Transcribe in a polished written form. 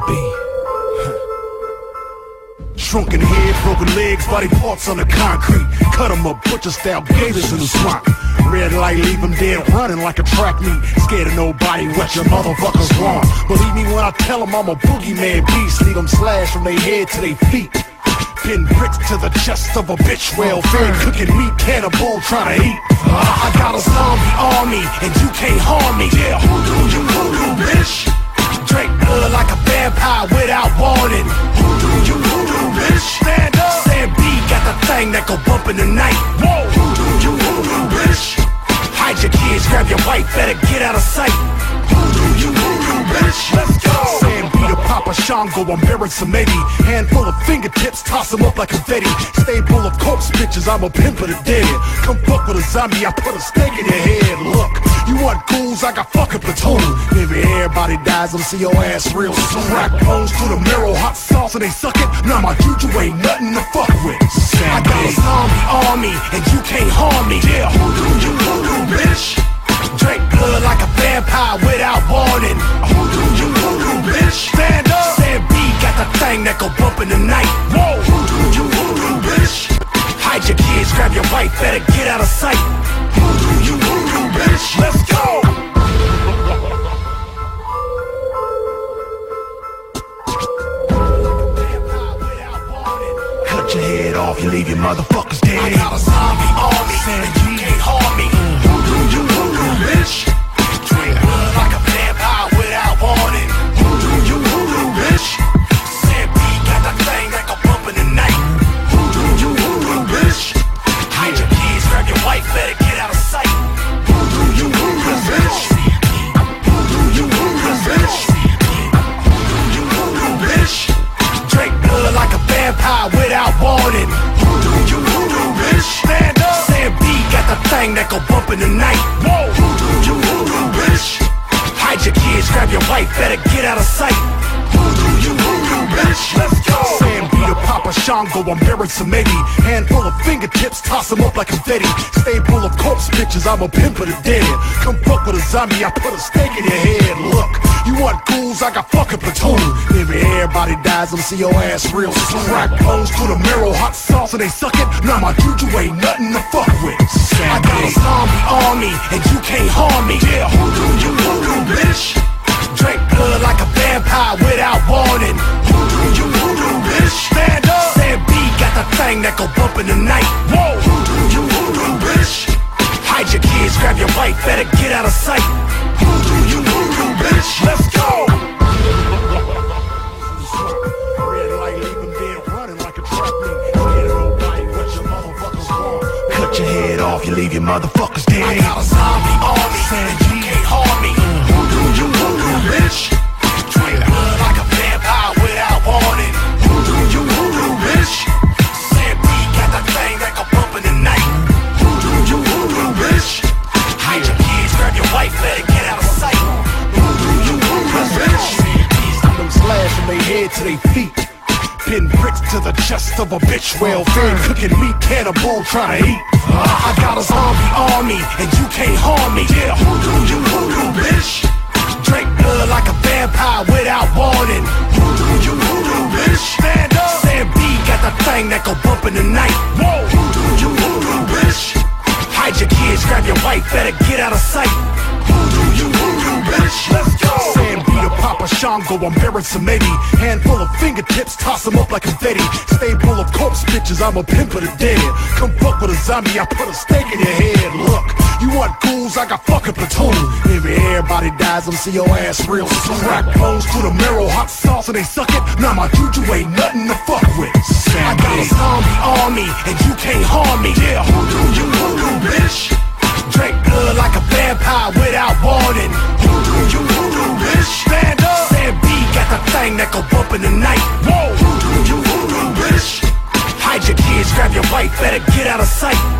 B. Shrunken head, broken legs, body parts on the concrete. Cut 'em up, butcher style gators in the swamp. Red light, leave 'em dead, running like a track meet. Scared of nobody, what your motherfuckers want. Believe me when I tell 'em I'm a boogeyman beast. Leave 'em slashed from their head to their feet. Pin bricks to the chest of a bitch, well-fed, cooking meat, cannibal trying to eat. I got a zombie army, and you can't harm me. Yeah, you voodoo, bitch. Drink blood like a vampire without warning. You voodoo, bitch. Stand up. Sam B got the thing that go bump in the night. Whoa, you voodoo, bitch. Hide your kids, grab your wife, better get out of sight. You voodoo, bitch. Let's go. Sam B to Papa Shango, I'm bearing some Eddie. Handful of fingertips, toss them up like confetti. Stay full of corpse bitches, I'm a pimp of the dead. Come fuck with a zombie, I put a stake in your head. Look, you want ghouls, I got fucking platoon. Maybe everybody dies, I'm see your ass real soon. Rack bones to the marrow, hot sauce and they suck it. Now my juju ain't nothing to fuck with. I got a zombie army, and you can't harm me. Yeah, you voodoo, bitch. Drink blood like a vampire without warning. You voodoo, bitch. Stand up. Sam B got the thing that go bump in the night. Whoa, you voodoo, bitch. Hide your kids, grab your wife, better get out of sight. You voodoo, bitch. Let's go. Cut your head off, you leave your motherfuckers dead. I got a zombie army, and you can't harm me. You voodoo, bitch. Drink blood like a vampire without warning. You voodoo, bitch. Sam B got the thing that go bump in the night. You voodoo, bitch. Hide your kids, grab your wife, better get out of sight. You voodoo, bitch. You voodoo, bitch. You voodoo, bitch. Drink blood like a vampire without warning. You voodoo, bitch. Stand up. Sam B got the thing that go bump in the night. Whoa, you voodoo, bitch. Hide your kids, grab your wife, better get out of sight. You voodoo, bitch. Let's go. Sam B to Papa Shango, I'm bearing some Eddie. Handful of fingertips, toss them up like confetti. Stay full of corpse bitches, I'm a pimp of the dead. Come fuck with a zombie, I put a stake in your head. Look, you want ghouls, I got fucking platoon. Maybe everybody dies, I'm see your ass real soon. Rack bones to the marrow, hot sauce and they suck it. Now my juju ain't nothing to fuck with. I got a zombie army, and you can't harm me. Yeah, you voodoo, bitch. Drink blood like a vampire without warning. You voodoo, bitch. Stand up. Sam B got the thing that go bump in the night. Whoa, you voodoo, bitch. Hide your kids, grab your wife, better get out of sight. You voodoo, bitch. Let's go. Red light, leave 'em dead, running like a track meet. Scared of nobody, what your motherfuckers want. Cut your head off, you leave your motherfuckers dead. I got a zombie army, and you can't harm me. You voodoo, bitch. Drink blood like a vampire without warning. You voodoo, bitch. Sam B got the thing that go bump in the night. You voodoo, bitch. Hide your kids, grab your wife, better get out of sight. You voodoo, bitch. Leave them slashed from their head to their feet. Pin bricks to the chest of a bitch, well-fed, cooking meat, cannibal trying to eat. I got a zombie army, and you can't harm me. Yeah, you voodoo, bitch. Drink blood like a vampire without warning. You voodoo, bitch. Stand up. Sam B got the thing that go bump in the night. Whoa, you voodoo, bitch. Hide your kids, grab your wife, better get out of sight. You voodoo, bitch. Let's go. Sam B to Papa Shango, I'm bearing some Eddie. Handful of fingertips, toss them up like confetti. Stay full of corpse bitches, I'm a pimp of the dead. Come fuck with a zombie, I put a stake in your head. Look, you want ghouls, I got fucking platoon. Maybe everybody dies, I'm see your ass real soon. Rack bones to the marrow, hot sauce and they suck it. Now my juju ain't nothing to fuck with. I got a zombie army, and you can't harm me. Yeah, you voodoo, bitch. Drink blood like a vampire without warning. You voodoo, bitch. Stand up. Sam B got the thing that go bump in the night. Whoa, you voodoo, bitch. Hide your kids, grab your wife, better get out of sight.